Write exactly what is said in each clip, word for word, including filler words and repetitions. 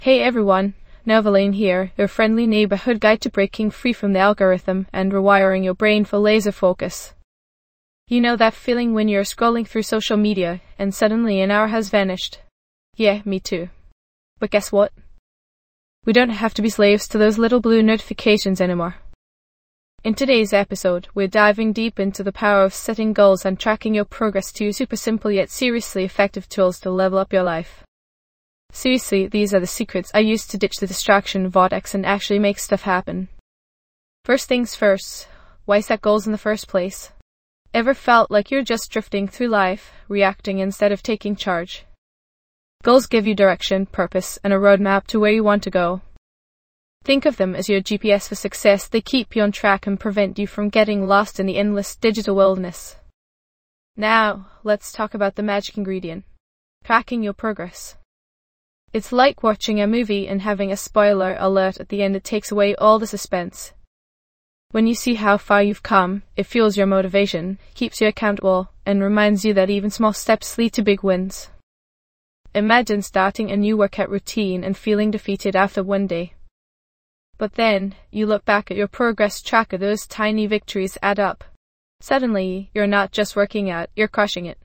Hey everyone, Novaline here, your friendly neighborhood guide to breaking free from the algorithm and rewiring your brain for laser focus. You know that feeling when you're scrolling through social media and suddenly an hour has vanished? Yeah, me too. But guess what? We don't have to be slaves to those little blue notifications anymore. In today's episode, we're diving deep into the power of setting goals and tracking your progress, two super simple yet seriously effective tools to level up your life. Seriously, these are the secrets I use to ditch the distraction vortex and actually make stuff happen. First things first, why set goals in the first place? Ever felt like you're just drifting through life, reacting instead of taking charge? Goals give you direction, purpose, and a roadmap to where you want to go. Think of them as your G P S for success. They keep you on track and prevent you from getting lost in the endless digital wilderness. Now, let's talk about the magic ingredient: tracking your progress. It's like watching a movie and having a spoiler alert at the end. It takes away all the suspense. When you see how far you've come, it fuels your motivation, keeps you accountable, and reminds you that even small steps lead to big wins. Imagine starting a new workout routine and feeling defeated after one day. But then, you look back at your progress tracker, those tiny victories add up. Suddenly, you're not just working out, you're crushing it.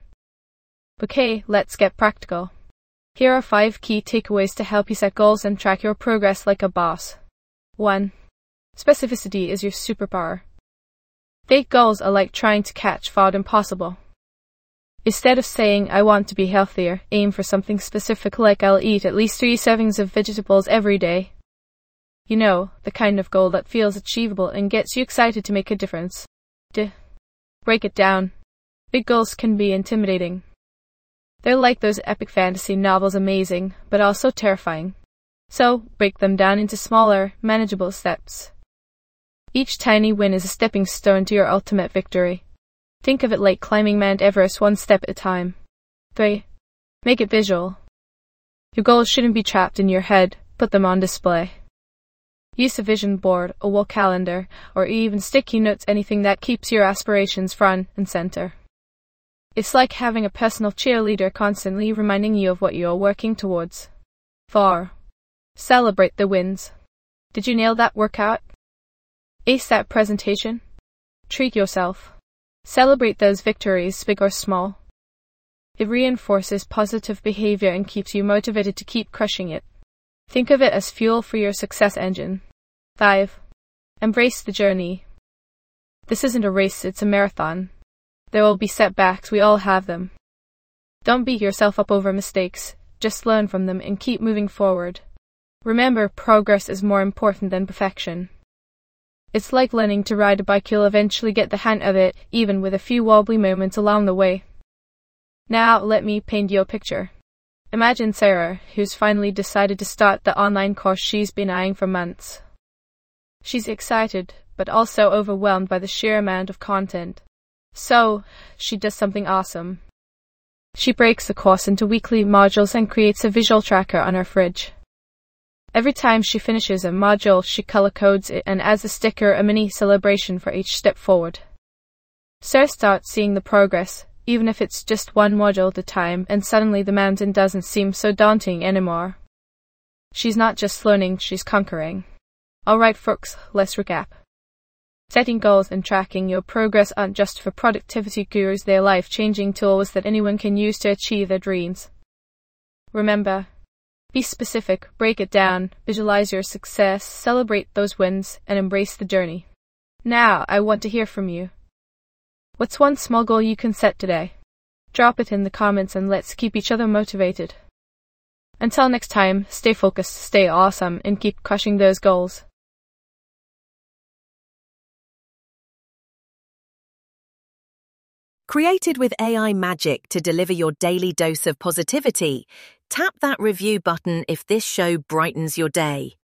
Okay, let's get practical. Here are five key takeaways to help you set goals and track your progress like a boss. one. Specificity is your superpower. Vague goals are like trying to catch thought impossible. Instead of saying, I want to be healthier, aim for something specific like I'll eat at least three servings of vegetables every day. You know, the kind of goal that feels achievable and gets you excited to make a difference. D. Break it down. Big goals can be intimidating. They're like those epic fantasy novels, amazing, but also terrifying. So, break them down into smaller, manageable steps. Each tiny win is a stepping stone to your ultimate victory. Think of it like climbing Mount Everest one step at a time. three. Make it visual. Your goals shouldn't be trapped in your head, put them on display. Use a vision board, a wall calendar, or even sticky notes, anything that keeps your aspirations front and center. It's like having a personal cheerleader constantly reminding you of what you're working towards. four. Celebrate the wins. Did you nail that workout? Ace that presentation? Treat yourself. Celebrate those victories, big or small. It reinforces positive behavior and keeps you motivated to keep crushing it. Think of it as fuel for your success engine. five. Embrace the journey. This isn't a race, it's a marathon. There will be setbacks, we all have them. Don't beat yourself up over mistakes, just learn from them and keep moving forward. Remember, progress is more important than perfection. It's like learning to ride a bike, you'll eventually get the hang of it, even with a few wobbly moments along the way. Now, let me paint you a picture. Imagine Sarah, who's finally decided to start the online course she's been eyeing for months. She's excited, but also overwhelmed by the sheer amount of content. So, she does something awesome. She breaks the course into weekly modules and creates a visual tracker on her fridge. Every time she finishes a module, she color codes it and adds a sticker, a mini celebration for each step forward. Sarah starts seeing the progress, even if it's just one module at a time, and suddenly the mountain doesn't seem so daunting anymore. She's not just learning, she's conquering. Alright folks, let's recap. Setting goals and tracking your progress aren't just for productivity gurus, they're life-changing tools that anyone can use to achieve their dreams. Remember, be specific, break it down, visualize your success, celebrate those wins, and embrace the journey. Now, I want to hear from you. What's one small goal you can set today? Drop it in the comments and let's keep each other motivated. Until next time, stay focused, stay awesome, and keep crushing those goals. Created with A I magic to deliver your daily dose of positivity, tap that review button if this show brightens your day.